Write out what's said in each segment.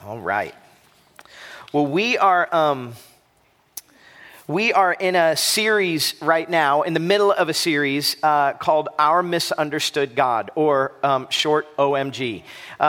All right. Well, we are in a series right now, in the middle of a series called Our Misunderstood God, or short OMG.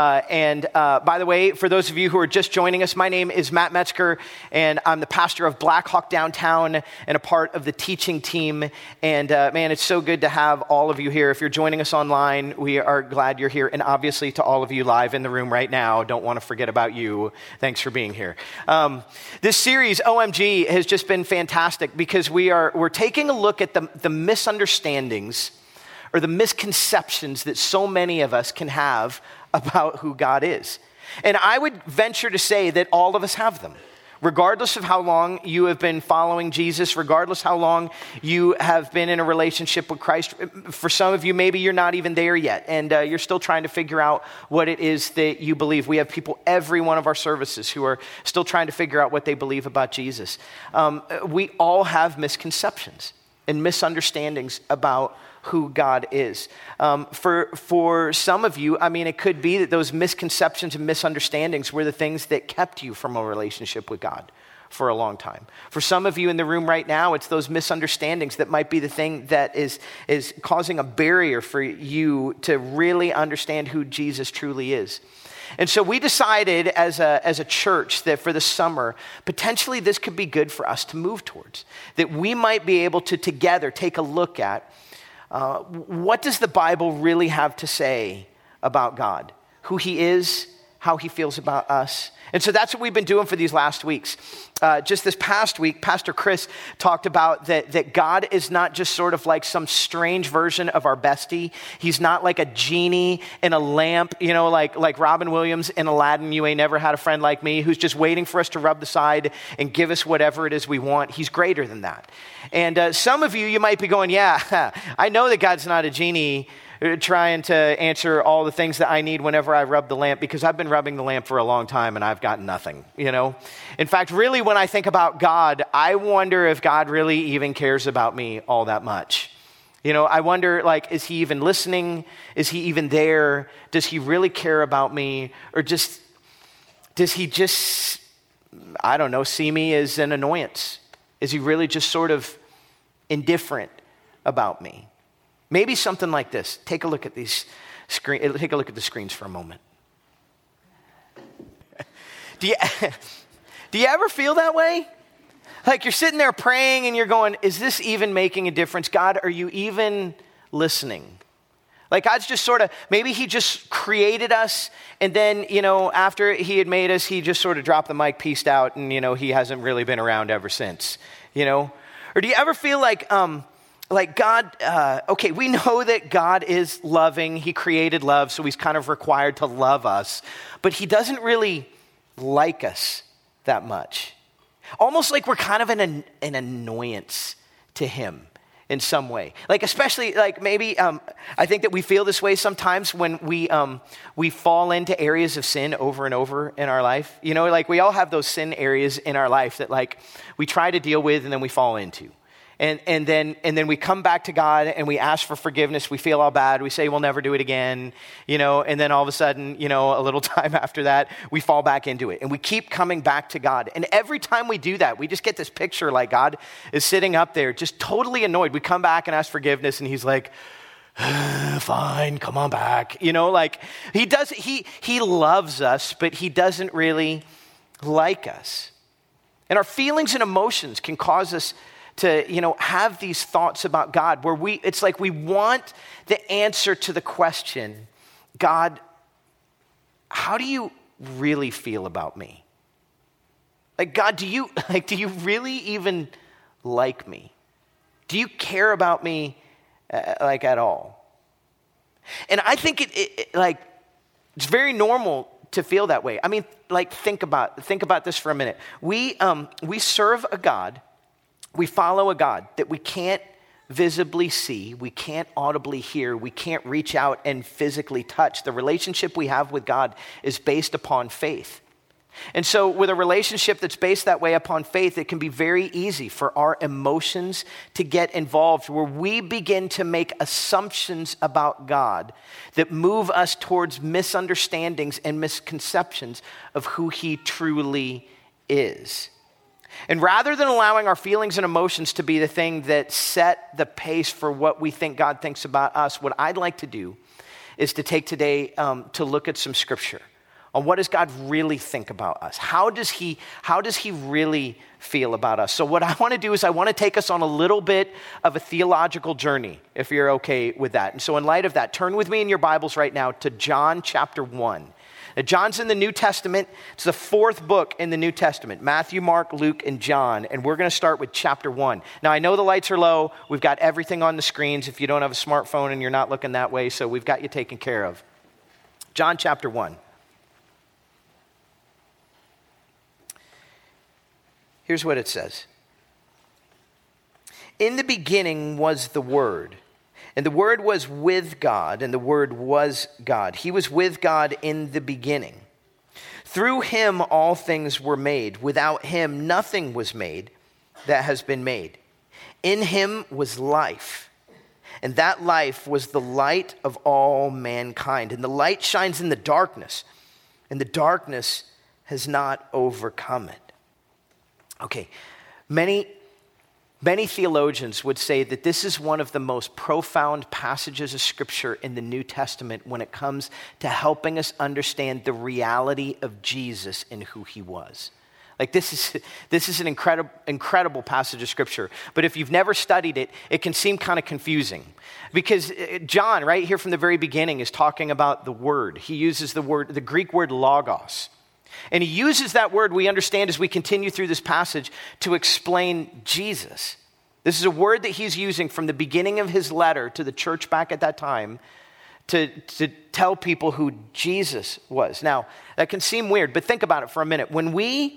By the way, for those of you who are just joining us, my name is Matt Metzger, and I'm the pastor of Blackhawk Downtown and a part of the teaching team. And man, it's so good to have all of you here. If you're joining us online, we are glad you're here. And obviously to all of you live in the room right now, don't want to forget about you. Thanks for being here. This series, OMG, has just been fantastic because we're taking a look at the misunderstandings or the misconceptions that so many of us can have about who God is. And I would venture to say that all of us have them. Regardless of how long you have been following Jesus, regardless how long you have been in a relationship with Christ, for some of you, maybe you're not even there yet, and you're still trying to figure out what it is that you believe. We have people every one of our services who are still trying to figure out what they believe about Jesus. We all have misconceptions and misunderstandings about who God is. For some of you, I mean, it could be that those misconceptions and misunderstandings were the things that kept you from a relationship with God for a long time. For some of you in the room right now, it's those misunderstandings that might be the thing that is causing a barrier for you to really understand who Jesus truly is. And so we decided as a church that for the summer, potentially this could be good for us to move towards, that we might be able to together take a look at what does the Bible really have to say about God, who he is, how he feels about us. And so that's what we've been doing for these last weeks. Just this past week, Pastor Chris talked about that God is not just sort of like some strange version of our bestie. He's not like a genie in a lamp, you know, like Robin Williams in Aladdin, You Ain't Never Had a Friend Like Me, who's just waiting for us to rub the side and give us whatever it is we want. He's greater than that. And some of you might be going, yeah, I know that God's not a genie trying to answer all the things that I need whenever I rub the lamp, because I've been rubbing the lamp for a long time and I've gotten nothing, you know? In fact, really, when I think about God, I wonder if God really even cares about me all that much. You know, I wonder, like, is he even listening? Is he even there? Does he really care about me? Or does he just, I don't know, see me as an annoyance? Is he really just sort of indifferent about me? Maybe something like this. Take a look at these Take a look at the screens for a moment. Do you ever feel that way? Like you're sitting there praying and you're going, is this even making a difference? God, are you even listening? Like God's just sort of, maybe he just created us and then, you know, after he had made us, he just sort of dropped the mic, pieced out, and, you know, he hasn't really been around ever since, you know? Or do you ever feel like God, okay, we know that God is loving. He created love, so he's kind of required to love us. But he doesn't really like us that much. Almost like we're kind of an annoyance to him in some way. Like especially, like maybe, I think that we feel this way sometimes when we fall into areas of sin over and over in our life. You know, like we all have those sin areas in our life that like we try to deal with and then we fall into. And then we come back to God and we ask for forgiveness. We feel all bad. We say we'll never do it again, you know, and then all of a sudden, you know, a little time after that, we fall back into it. And we keep coming back to God. And every time we do that, we just get this picture like God is sitting up there just totally annoyed. We come back and ask forgiveness and he's like, fine, come on back. You know, like he loves us, but he doesn't really like us. And our feelings and emotions can cause us to, you know, have these thoughts about God where it's like we want the answer to the question, God, how do you really feel about me? Like, God, do you really even like me? Do you care about me like at all? And I think it's very normal to feel that way. I mean, like think about this for a minute. We serve a God. We follow a God that we can't visibly see, we can't audibly hear, we can't reach out and physically touch. The relationship we have with God is based upon faith. And so with a relationship that's based that way upon faith, it can be very easy for our emotions to get involved, where we begin to make assumptions about God that move us towards misunderstandings and misconceptions of who he truly is. And rather than allowing our feelings and emotions to be the thing that set the pace for what we think God thinks about us, what I'd like to do is to take today to look at some scripture on what does God really think about us? How does he really feel about us? So what I want to do is I want to take us on a little bit of a theological journey, if you're okay with that. And so in light of that, turn with me in your Bibles right now to John chapter 1. Now, John's in the New Testament. It's the fourth book in the New Testament: Matthew, Mark, Luke, and John. And we're going to start with chapter 1. Now, I know the lights are low. We've got everything on the screens if you don't have a smartphone and you're not looking that way, so we've got you taken care of. John chapter 1. Here's what it says. In the beginning was the Word, and the Word was with God, and the Word was God. He was with God in the beginning. Through him all things were made. Without him nothing was made that has been made. In him was life, and that life was the light of all mankind. And the light shines in the darkness, and the darkness has not overcome it. Okay, many theologians would say that this is one of the most profound passages of Scripture in the New Testament when it comes to helping us understand the reality of Jesus and who he was. Like this is an incredible passage of Scripture. But if you've never studied it, it can seem kind of confusing. Because John, right here from the very beginning, is talking about the Word. He uses the Greek word logos. And he uses that word, we understand as we continue through this passage, to explain Jesus. This is a word that he's using from the beginning of his letter to the church back at that time to tell people who Jesus was. Now, that can seem weird, but think about it for a minute. When we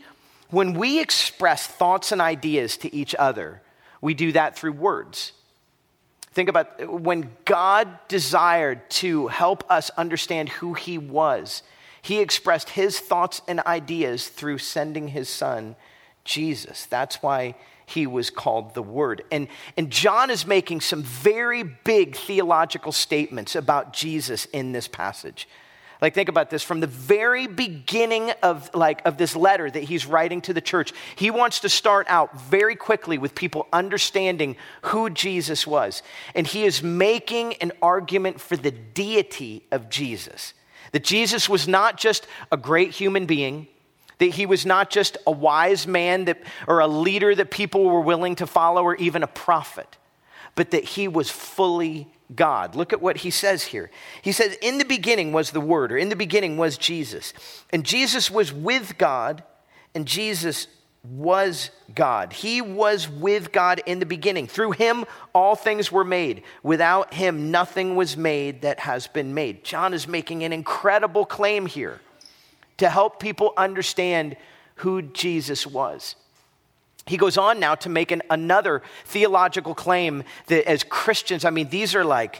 express thoughts and ideas to each other, we do that through words. Think about when God desired to help us understand who he was. He expressed his thoughts and ideas through sending his son, Jesus. That's why he was called the Word. And John is making some very big theological statements about Jesus in this passage. Like, think about this. From the very beginning of this letter that he's writing to the church, he wants to start out very quickly with people understanding who Jesus was. And he is making an argument for the deity of Jesus. That Jesus was not just a great human being, that he was not just a wise man or a leader that people were willing to follow, or even a prophet, but that he was fully God. Look at what he says here. He says, in the beginning was the Word, or in the beginning was Jesus. And Jesus was with God, and Jesus was God. He was with God in the beginning. Through him, all things were made. Without him, nothing was made that has been made. John is making an incredible claim here to help people understand who Jesus was. He goes on now to make another theological claim that as Christians, I mean, these are like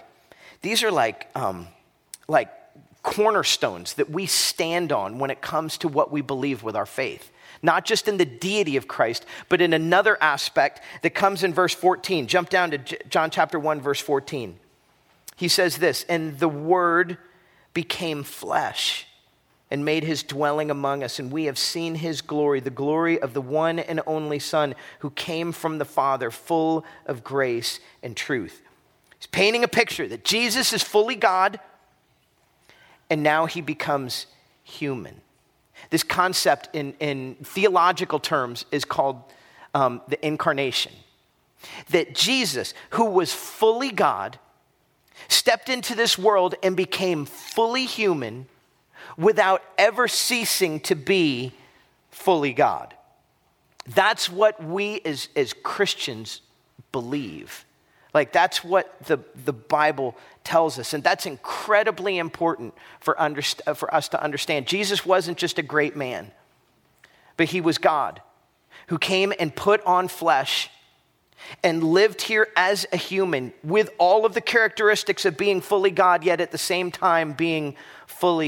cornerstones that we stand on when it comes to what we believe with our faith. Not just in the deity of Christ, but in another aspect that comes in verse 14. Jump down to John chapter 1, verse 14. He says this, and the Word became flesh and made his dwelling among us, and we have seen his glory, the glory of the one and only Son who came from the Father, full of grace and truth. He's painting a picture that Jesus is fully God, and now he becomes human. This concept in theological terms is called the incarnation. That Jesus, who was fully God, stepped into this world and became fully human without ever ceasing to be fully God. That's what we as Christians believe. Like, that's what the Bible tells us. And that's incredibly important for us to understand. Jesus wasn't just a great man, but he was God who came and put on flesh and lived here as a human with all of the characteristics of being fully God, yet at the same time being fully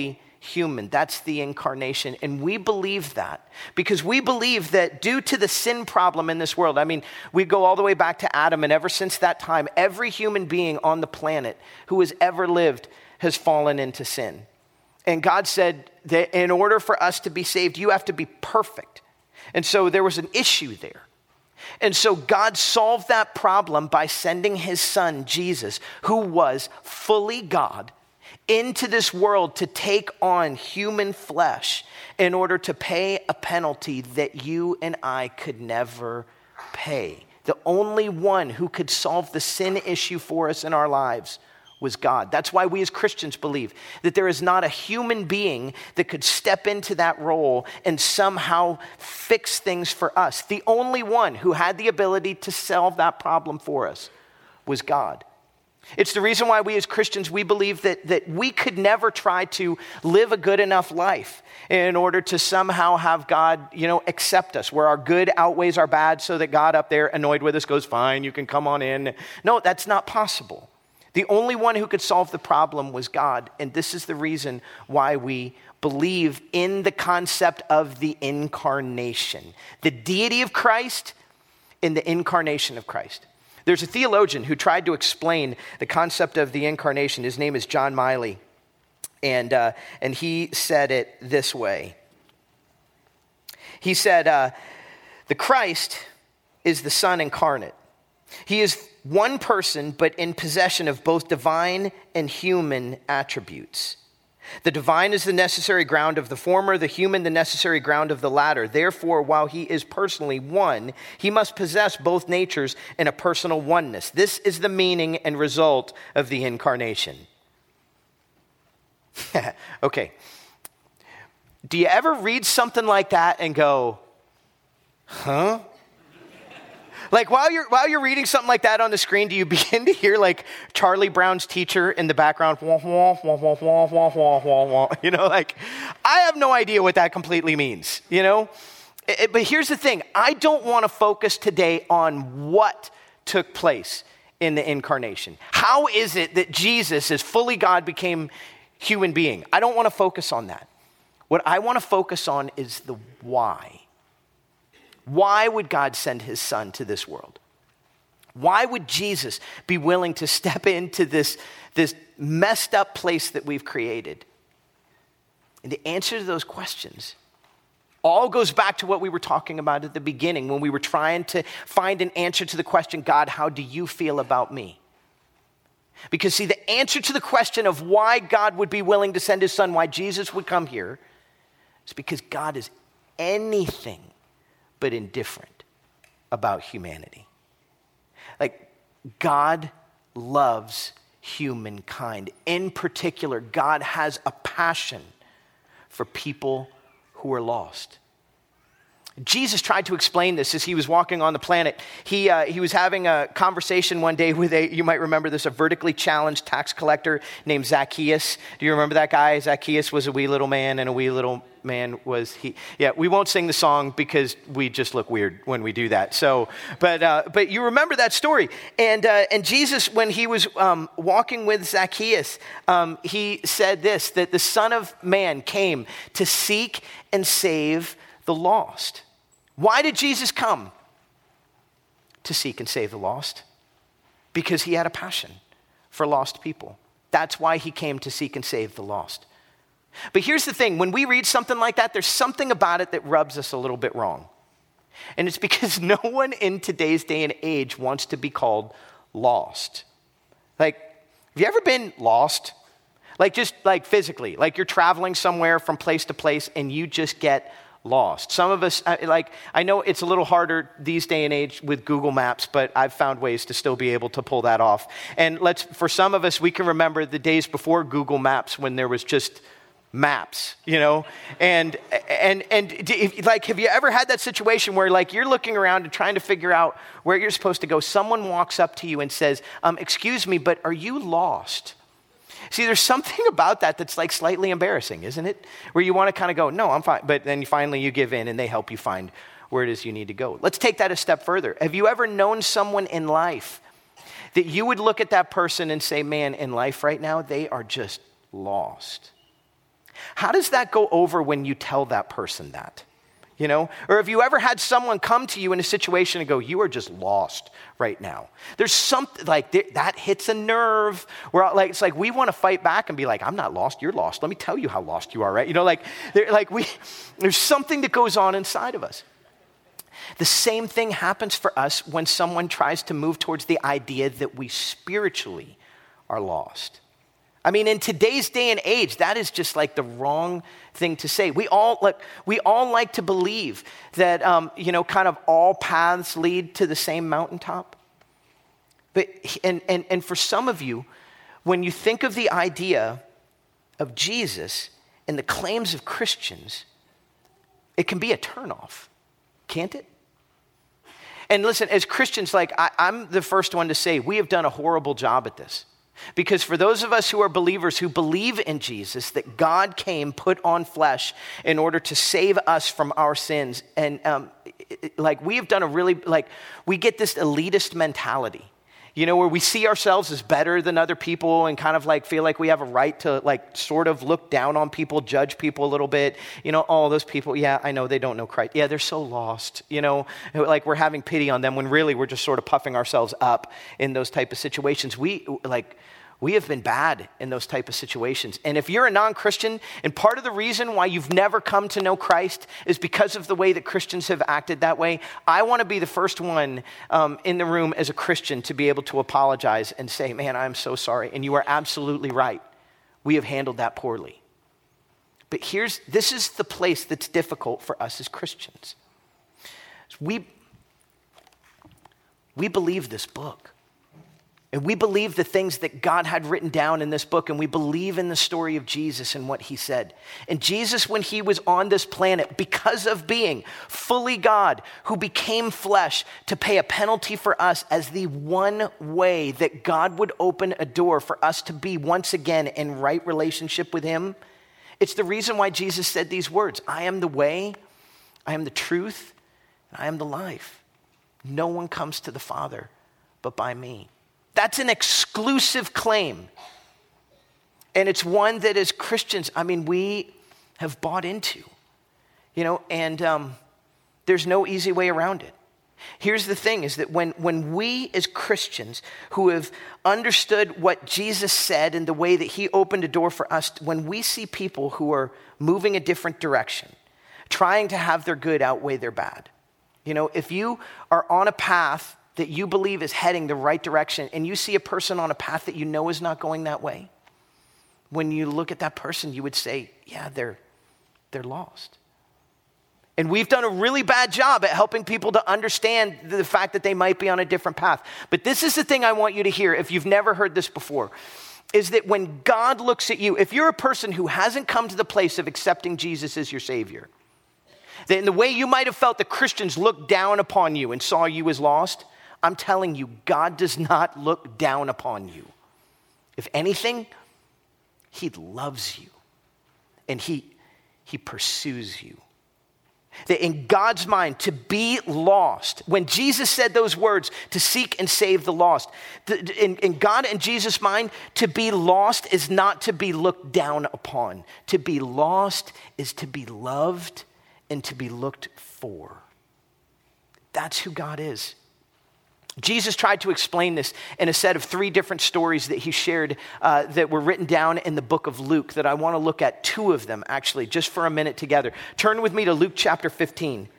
human. That's the incarnation. And we believe that because we believe that due to the sin problem in this world, I mean, we go all the way back to Adam, and ever since that time, every human being on the planet who has ever lived has fallen into sin. And God said that in order for us to be saved, you have to be perfect. And so there was an issue there. And so God solved that problem by sending his son, Jesus, who was fully God, into this world to take on human flesh in order to pay a penalty that you and I could never pay. The only one who could solve the sin issue for us in our lives was God. That's why we as Christians believe that there is not a human being that could step into that role and somehow fix things for us. The only one who had the ability to solve that problem for us was God. It's the reason why we as Christians, we believe that we could never try to live a good enough life in order to somehow have God, accept us, where our good outweighs our bad so that God up there annoyed with us goes, fine, you can come on in. No, that's not possible. The only one who could solve the problem was God, and this is the reason why we believe in the concept of the incarnation, the deity of Christ and the incarnation of Christ. There's a theologian who tried to explain the concept of the incarnation. His name is John Miley, and he said it this way. He said, the Christ is the Son incarnate. He is one person, but in possession of both divine and human attributes. The divine is the necessary ground of the former, the human the necessary ground of the latter. Therefore, while he is personally one, he must possess both natures in a personal oneness. This is the meaning and result of the incarnation. Okay. Do you ever read something like that and go, huh? Like while you're reading something like that on the screen, do you begin to hear like Charlie Brown's teacher in the background? Wah, wah, wah, wah, wah, wah, wah, wah, wah. I have no idea what that completely means, But here's the thing. I don't want to focus today on what took place in the incarnation. How is it that Jesus, as fully God, became human being? I don't want to focus on that. What I want to focus on is the why. Why would God send his son to this world? Why would Jesus be willing to step into this messed up place that we've created? And the answer to those questions all goes back to what we were talking about at the beginning when we were trying to find an answer to the question, God, how do you feel about me? Because see, the answer to the question of why God would be willing to send his son, why Jesus would come here, is because God is anything but indifferent about humanity. Like, God loves humankind. In particular, God has a passion for people who are lost. Jesus tried to explain this as he was walking on the planet. He was having a conversation one day with you might remember this, a vertically challenged tax collector named Zacchaeus. Do you remember that guy? Zacchaeus was a wee little man, and a wee little man was he. Yeah, we won't sing the song because we just look weird when we do that. So, but you remember that story. And Jesus, when he was walking with Zacchaeus, he said this, that the Son of Man came to seek and save the lost. Why did Jesus come? To seek and save the lost. Because he had a passion for lost people. That's why he came to seek and save the lost. But here's the thing, when we read something like that, there's something about it that rubs us a little bit wrong. And it's because no one in today's day and age wants to be called lost. Like, have you ever been lost? Like just like physically, like you're traveling somewhere from place to place and you just get lost. Some of us, I know it's a little harder these day and age with Google Maps, but I've found ways to still be able to pull that off. And for some of us, we can remember the days before Google Maps when there was just maps, and have you ever had that situation where like you're looking around and trying to figure out where you're supposed to go? Someone walks up to you and says, excuse me, but are you lost? See, there's something about that that's like slightly embarrassing, isn't it? Where you want to kind of go, no, I'm fine. But then finally you give in and they help you find where it is you need to go. Let's take that a step further. Have you ever known someone in life that you would look at that person and say, man, in life right now, they are just lost? How does that go over when you tell that person that? You know, or have you ever had someone come to you in a situation and go, you are just lost right now? There's something like that hits a nerve where like, it's like we want to fight back and be like, I'm not lost, you're lost. Let me tell you how lost you are, right? You know, there's something that goes on inside of us. The same thing happens for us when someone tries to move towards the idea that we spiritually are lost. I mean, in today's day and age, that is just like the wrong thing to say. We all like to believe that, kind of all paths lead to the same mountaintop. But, and for some of you, when you think of the idea of Jesus and the claims of Christians, it can be a turnoff, can't it? And listen, as Christians, I'm the first one to say, we have done a horrible job at this. Because for those of us who are believers who believe in Jesus, that God came, put on flesh in order to save us from our sins. And we have done we get this elitist mentality, where we see ourselves as better than other people and kind of feel like we have a right to sort of look down on people, judge people a little bit. Oh, those people, yeah, I know they don't know Christ. Yeah, they're so lost, we're having pity on them when really we're just sort of puffing ourselves up in those type of situations. We have been bad in those type of situations. And if you're a non-Christian, and part of the reason why you've never come to know Christ is because of the way that Christians have acted that way, I want to be the first one in the room as a Christian to be able to apologize and say, man, I'm so sorry. And you are absolutely right. We have handled that poorly. But this is the place that's difficult for us as Christians. We believe this book. And we believe the things that God had written down in this book, and we believe in the story of Jesus and what he said. And Jesus, when he was on this planet, because of being fully God, who became flesh to pay a penalty for us as the one way that God would open a door for us to be once again in right relationship with him, it's the reason why Jesus said these words, I am the way, I am the truth, and I am the life. No one comes to the Father but by me. That's an exclusive claim. And it's one that as Christians, we have bought into, and there's no easy way around it. Here's the thing is that when we as Christians who have understood what Jesus said and the way that he opened a door for us, when we see people who are moving a different direction, trying to have their good outweigh their bad, if you are on a path that you believe is heading the right direction, and you see a person on a path that is not going that way, when you look at that person, you would say, yeah, they're lost. And we've done a really bad job at helping people to understand the fact that they might be on a different path. But this is the thing I want you to hear, if you've never heard this before, is that when God looks at you, if you're a person who hasn't come to the place of accepting Jesus as your Savior, that in the way you might have felt that Christians looked down upon you and saw you as lost, I'm telling you, God does not look down upon you. If anything, he loves you and he pursues you. That in God's mind, to be lost, when Jesus said those words, to seek and save the lost, in God and Jesus' mind, to be lost is not to be looked down upon. To be lost is to be loved and to be looked for. That's who God is. Jesus tried to explain this in a set of 3 different stories that he shared that were written down in the book of Luke, that I want to look at 2 of them actually just for a minute together. Turn with me to Luke chapter 15.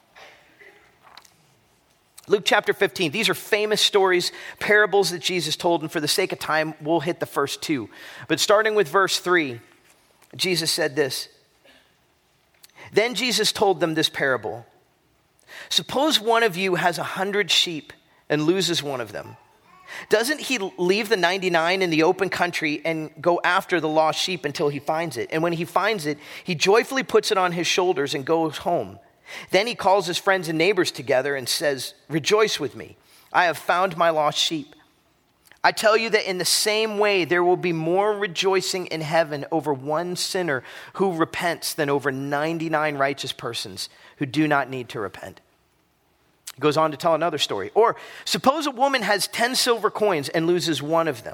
Luke chapter 15. These are famous stories, parables that Jesus told, and for the sake of time, we'll hit the first 2. But starting with verse 3, Jesus said this. Then Jesus told them this parable. Suppose one of you has 100 sheep and loses one of them. Doesn't he leave the 99 in the open country and go after the lost sheep until he finds it? And when he finds it, he joyfully puts it on his shoulders and goes home. Then he calls his friends and neighbors together and says, rejoice with me. I have found my lost sheep. I tell you that in the same way, there will be more rejoicing in heaven over one sinner who repents than over 99 righteous persons who do not need to repent. He goes on to tell another story. Or suppose a woman has 10 silver coins and loses one of them.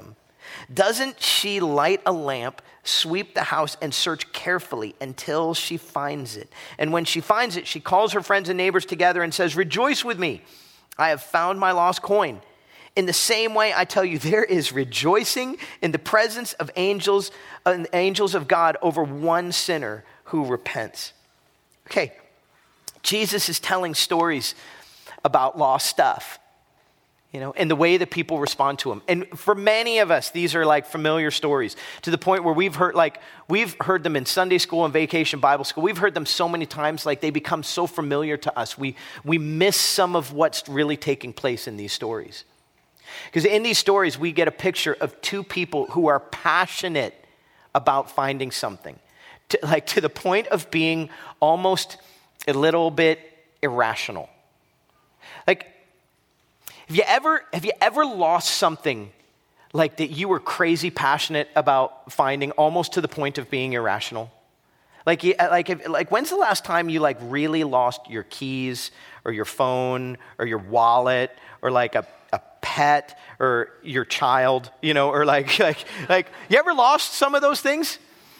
Doesn't she light a lamp, sweep the house, and search carefully until she finds it? And when she finds it, she calls her friends and neighbors together and says, 'Rejoice with me. I have found my lost coin.' In the same way, I tell you, there is rejoicing in the presence of angels of God over one sinner who repents." Okay, Jesus is telling stories about lost stuff, and the way that people respond to them. And for many of us, these are like familiar stories to the point where we've heard them in Sunday school and vacation Bible school. We've heard them so many times, like they become so familiar to us. We miss some of what's really taking place in these stories. Because in these stories, we get a picture of two people who are passionate about finding something, to the point of being almost a little bit irrational. Like, have you ever lost something like that you were crazy passionate about finding, almost to the point of being irrational? Like when's the last time you really lost your keys or your phone or your wallet or like a pet or your child, or like you ever lost some of those things?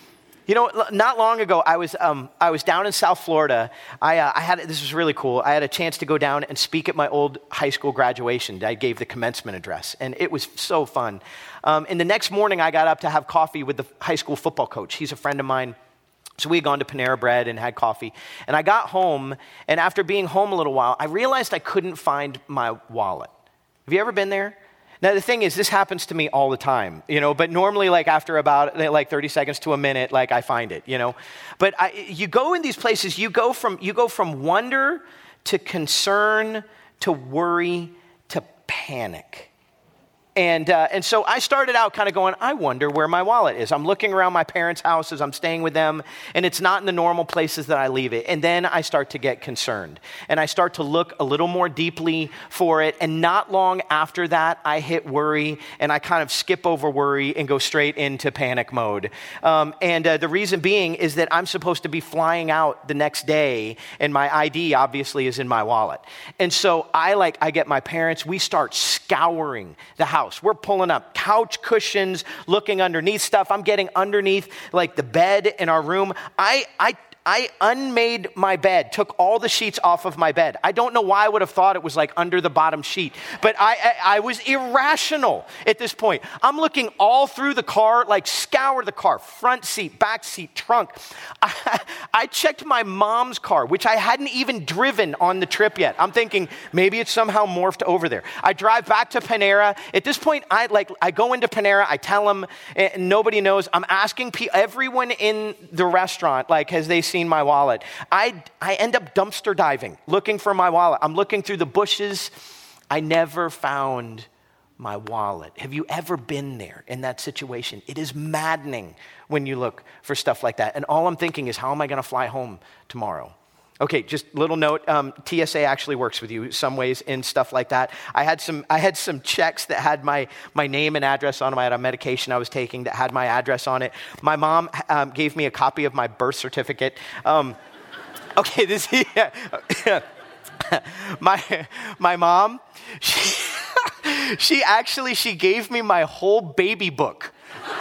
Not long ago, I was down in South Florida. This was really cool. I had a chance to go down and speak at my old high school graduation. I gave the commencement address, and it was so fun. And the next morning, I got up to have coffee with the high school football coach. He's a friend of mine. So we had gone to Panera Bread and had coffee. And I got home, and after being home a little while, I realized I couldn't find my wallet. Have you ever been there? Now, the thing is, this happens to me all the time, but normally after about 30 seconds to a minute, I find it, But you go in these places, you go from wonder to concern to worry to panic. And so I started out kind of going, I wonder where my wallet is. I'm looking around my parents' house as I'm staying with them, and it's not in the normal places that I leave it. And then I start to get concerned, and I start to look a little more deeply for it. And not long after that, I hit worry, and I kind of skip over worry and go straight into panic mode. The reason being is that I'm supposed to be flying out the next day, and my ID obviously is in my wallet. And so I get my parents, we start scouring the house. We're pulling up couch cushions, looking underneath stuff. I'm getting underneath the bed in our room. I unmade my bed, took all the sheets off of my bed. I don't know why I would have thought it was under the bottom sheet, but I was irrational at this point. I'm looking all through the car, scour the car, front seat, back seat, trunk. I checked my mom's car, which I hadn't even driven on the trip yet. I'm thinking maybe it's somehow morphed over there. I drive back to Panera. At this point, I go into Panera. I tell them, and nobody knows. I'm asking everyone in the restaurant, has they seen my wallet? I end up dumpster diving, looking for my wallet. I'm looking through the bushes. I never found my wallet. Have you ever been there in that situation? It is maddening when you look for stuff like that. And all I'm thinking is, how am I going to fly home tomorrow? Okay, just little note, TSA actually works with you some ways in stuff like that. I had some checks that had my name and address on them. I had a medication I was taking that had my address on it. My mom gave me a copy of my birth certificate. Okay, my mom, she gave me my whole baby book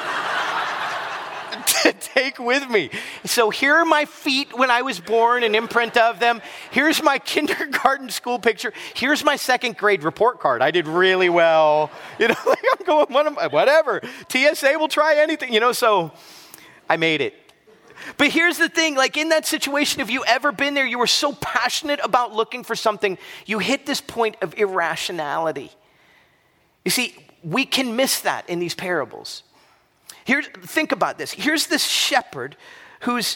to take with me. So here are my feet when I was born, an imprint of them. Here's my kindergarten school picture. Here's my second grade report card. I did really well. I'm going, whatever. TSA will try anything, so I made it. But here's the thing, in that situation, have you ever been there? You were so passionate about looking for something, you hit this point of irrationality. You see, we can miss that in these parables. Think about this. Here's this shepherd who's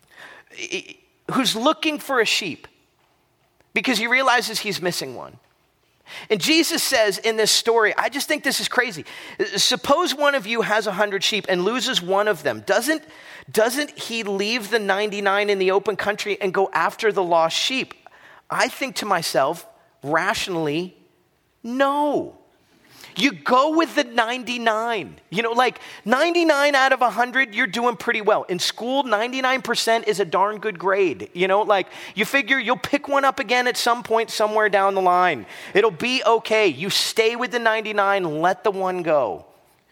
looking for a sheep because he realizes he's missing one. And Jesus says in this story, I just think this is crazy. Suppose one of you has 100 sheep and loses one of them. Doesn't he leave the 99 in the open country and go after the lost sheep? I think to myself, rationally, no. You go with the 99. 99 out of 100, you're doing pretty well. In school, 99% is a darn good grade. You figure you'll pick one up again at some point somewhere down the line. It'll be okay. You stay with the 99, let the one go.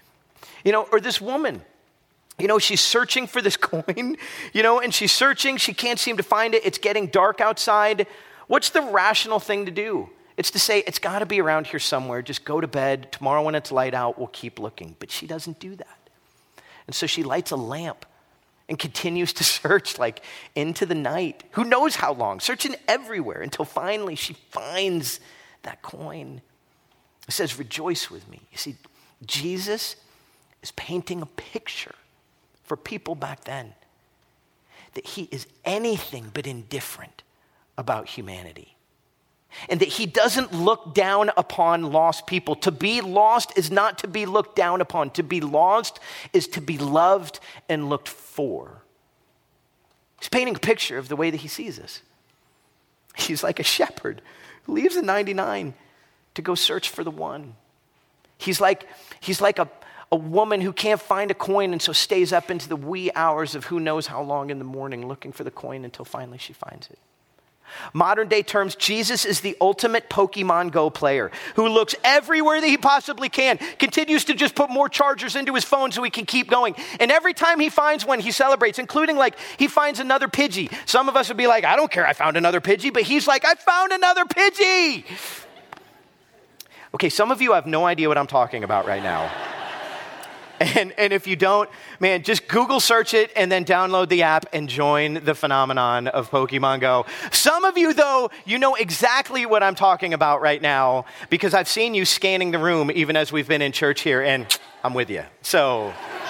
Or this woman, she's searching for this coin, and she's searching. She can't seem to find it. It's getting dark outside. What's the rational thing to do? It's to say, it's got to be around here somewhere. Just go to bed. Tomorrow when it's light out, we'll keep looking. But she doesn't do that. And so she lights a lamp and continues to search into the night. Who knows how long? Searching everywhere until finally she finds that coin. It says, rejoice with me. You see, Jesus is painting a picture for people back then that he is anything but indifferent about humanity. And that he doesn't look down upon lost people. To be lost is not to be looked down upon. To be lost is to be loved and looked for. He's painting a picture of the way that he sees us. He's like a shepherd who leaves the 99 to go search for the one. He's like a woman who can't find a coin and so stays up into the wee hours of who knows how long in the morning looking for the coin until finally she finds it. Modern day terms, Jesus is the ultimate Pokemon Go player who looks everywhere that he possibly can, continues to just put more chargers into his phone so he can keep going. And every time he finds one, he celebrates, including he finds another Pidgey. Some of us would be like, I don't care, I found another Pidgey, but he's like, I found another Pidgey. Okay, some of you have no idea what I'm talking about right now. And if you don't, man, just Google search it and then download the app and join the phenomenon of Pokemon Go. Some of you, though, you know exactly what I'm talking about right now because I've seen you scanning the room even as we've been in church here, and I'm with you. So,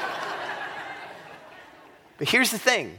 but here's the thing.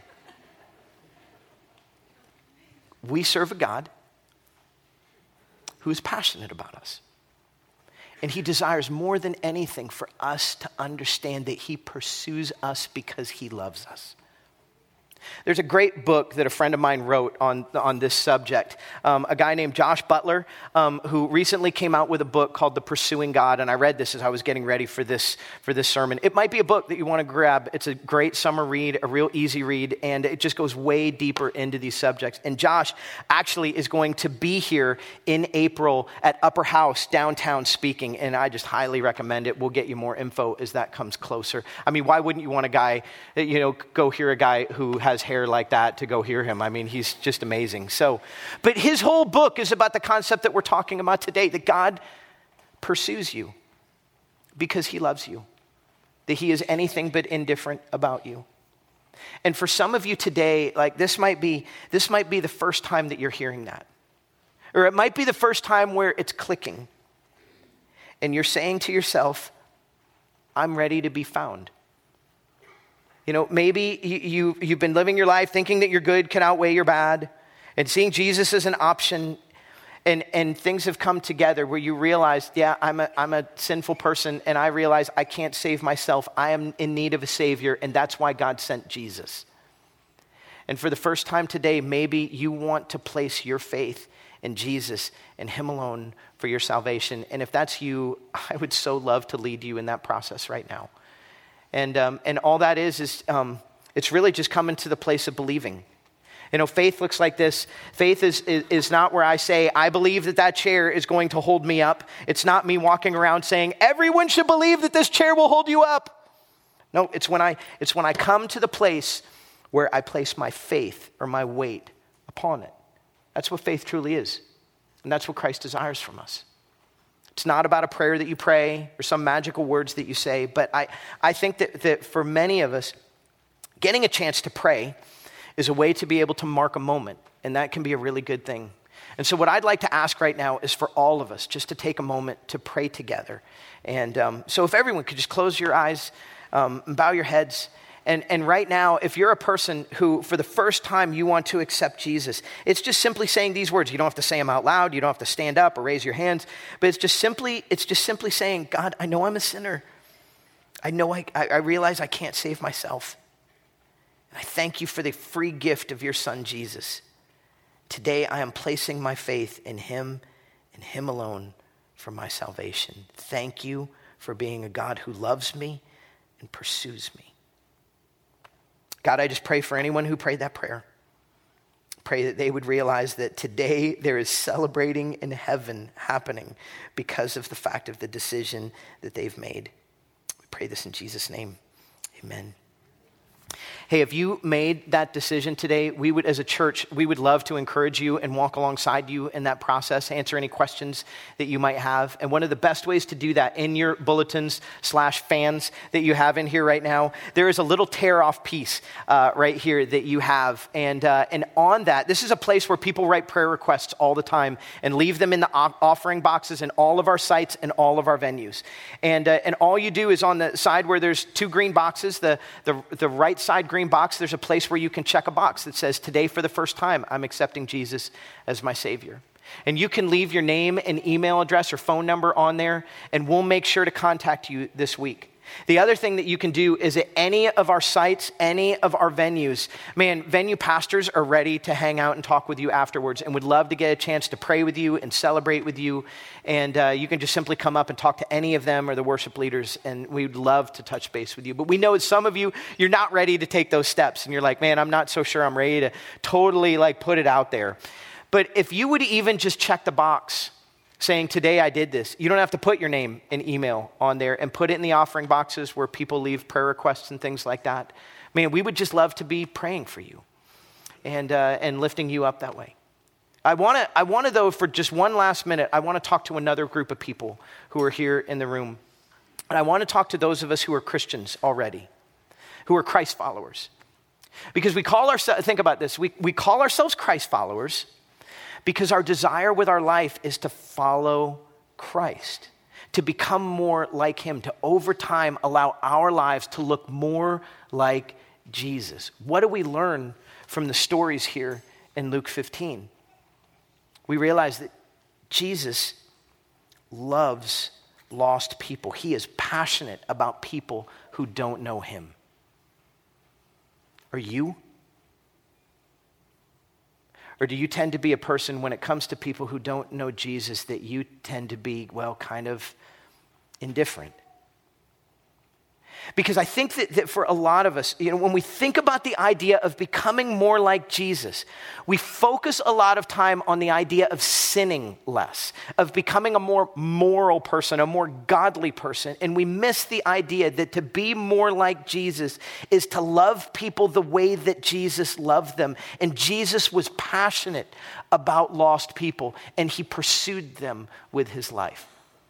We serve a God who is passionate about us. And he desires more than anything for us to understand that he pursues us because he loves us. There's a great book that a friend of mine wrote on this subject. A guy named Josh Butler, who recently came out with a book called The Pursuing God. And I read this as I was getting ready for this sermon. It might be a book that you want to grab. It's a great summer read, a real easy read, and it just goes way deeper into these subjects. And Josh actually is going to be here in April at Upper House downtown speaking, and I just highly recommend it. We'll get you more info as that comes closer. I mean, why wouldn't you want a guy, go hear a guy who has hair like that to go hear him? I mean, he's just amazing. So, but his whole book is about the concept that we're talking about today, that God pursues you because he loves you, that he is anything but indifferent about you. And for some of you today, this might be the first time that you're hearing that. Or it might be the first time where it's clicking. And you're saying to yourself, I'm ready to be found. Maybe you've been living your life thinking that your good can outweigh your bad and seeing Jesus as an option, and things have come together where you realize, yeah, I'm a sinful person and I realize I can't save myself. I am in need of a Savior, and that's why God sent Jesus. And for the first time today, maybe you want to place your faith in Jesus and him alone for your salvation. And if that's you, I would so love to lead you in that process right now. And all that is it's really just coming to the place of believing. Faith looks like this. Faith is not where I say, I believe that chair is going to hold me up. It's not me walking around saying, everyone should believe that this chair will hold you up. No, it's when I come to the place where I place my faith or my weight upon it. That's what faith truly is. And that's what Christ desires from us. It's not about a prayer that you pray or some magical words that you say, but I think that for many of us, getting a chance to pray is a way to be able to mark a moment, and that can be a really good thing. And so what I'd like to ask right now is for all of us just to take a moment to pray together. And so if everyone could just close your eyes and bow your heads. And right now, if you're a person who, for the first time, you want to accept Jesus, it's just simply saying these words. You don't have to say them out loud. You don't have to stand up or raise your hands. But it's just simply saying, God, I know I'm a sinner. I know I realize I can't save myself. And I thank you for the free gift of your Son, Jesus. Today, I am placing my faith in him and him alone for my salvation. Thank you for being a God who loves me and pursues me. God, I just pray for anyone who prayed that prayer. Pray that they would realize that today there is celebrating in heaven happening because of the fact of the decision that they've made. pray this in Jesus' name. Amen. Hey, if you made that decision today, we would, as a church, we would love to encourage you and walk alongside you in that process, answer any questions that you might have. And one of the best ways to do that in your bulletins/fans that you have in here right now, there is a little tear-off piece right here that you have. And on that, this is a place where people write prayer requests all the time and leave them in the offering boxes in all of our sites and all of our venues. And all you do is on the side where there's two green boxes, the right side green box, there's a place where you can check a box that says, today for the first time, I'm accepting Jesus as my Savior. And you can leave your name and email address or phone number on there, and we'll make sure to contact you this week. The other thing that you can do is at any of our sites, any of our venues, venue pastors are ready to hang out and talk with you afterwards and would love to get a chance to pray with you and celebrate with you. And you can just simply come up and talk to any of them or the worship leaders, and we'd love to touch base with you. But we know some of you, you're not ready to take those steps, and you're like, man, I'm not so sure I'm ready to totally put it out there. But if you would even just check the box saying, today I did this. You don't have to put your name and email on there and put it in the offering boxes where people leave prayer requests and things like that. Man, we would just love to be praying for you and lifting you up that way. I want to though, for just one last minute, I want to talk to another group of people who are here in the room. And I want to talk to those of us who are Christians already, who are Christ followers. Because we call ourselves, think about this, we call ourselves Christ followers because our desire with our life is to follow Christ, to become more like him, to over time allow our lives to look more like Jesus. What do we learn from the stories here in Luke 15? We realize that Jesus loves lost people. He is passionate about people who don't know him. Are you? Or do you tend to be a person when it comes to people who don't know Jesus that you tend to be, kind of indifferent? Because I think that for a lot of us, when we think about the idea of becoming more like Jesus, we focus a lot of time on the idea of sinning less, of becoming a more moral person, a more godly person, and we miss the idea that to be more like Jesus is to love people the way that Jesus loved them. And Jesus was passionate about lost people, and he pursued them with his life.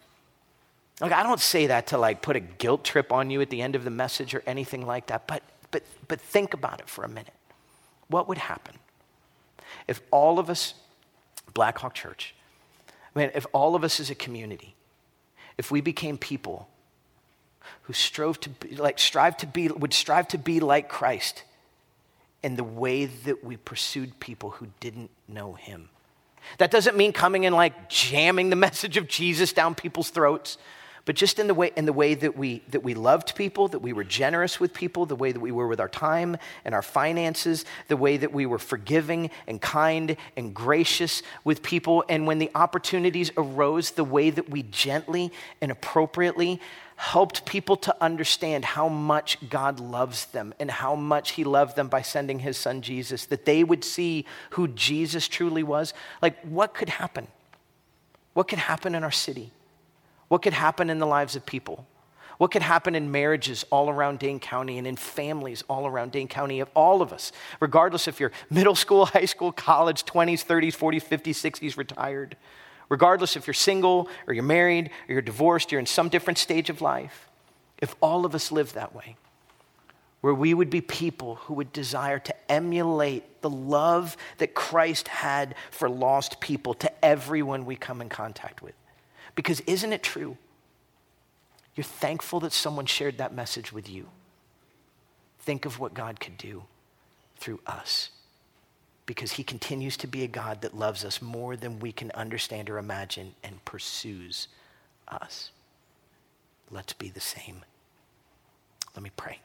I don't say that to put a guilt trip on you at the end of the message or anything like that, but think about it for a minute. What would happen if all of us, Black Hawk Church, if all of us as a community, if we became people who would strive to be like Christ in the way that we pursued people who didn't know him? That doesn't mean coming and jamming the message of Jesus down people's throats. But just in the way that we loved people, that we were generous with people, the way that we were with our time and our finances, the way that we were forgiving and kind and gracious with people, and when the opportunities arose, the way that we gently and appropriately helped people to understand how much God loves them and how much he loved them by sending his son Jesus, that they would see who Jesus truly was. What could happen? What could happen in our city? What could happen in the lives of people? What could happen in marriages all around Dane County and in families all around Dane County of all of us, regardless if you're middle school, high school, college, 20s, 30s, 40s, 50s, 60s, retired, regardless if you're single or you're married or you're divorced, you're in some different stage of life. If all of us lived that way, where we would be people who would desire to emulate the love that Christ had for lost people to everyone we come in contact with. Because isn't it true? You're thankful that someone shared that message with you. Think of what God could do through us. Because he continues to be a God that loves us more than we can understand or imagine and pursues us. Let's be the same. Let me pray.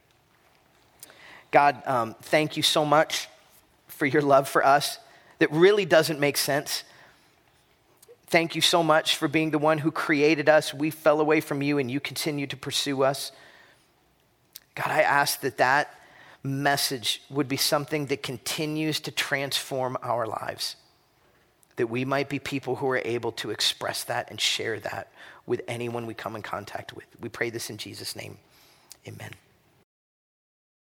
God, thank you so much for your love for us that really doesn't make sense. Thank you so much for being the one who created us. We fell away from you and you continue to pursue us. God, I ask that message would be something that continues to transform our lives, that we might be people who are able to express that and share that with anyone we come in contact with. We pray this in Jesus' name. Amen.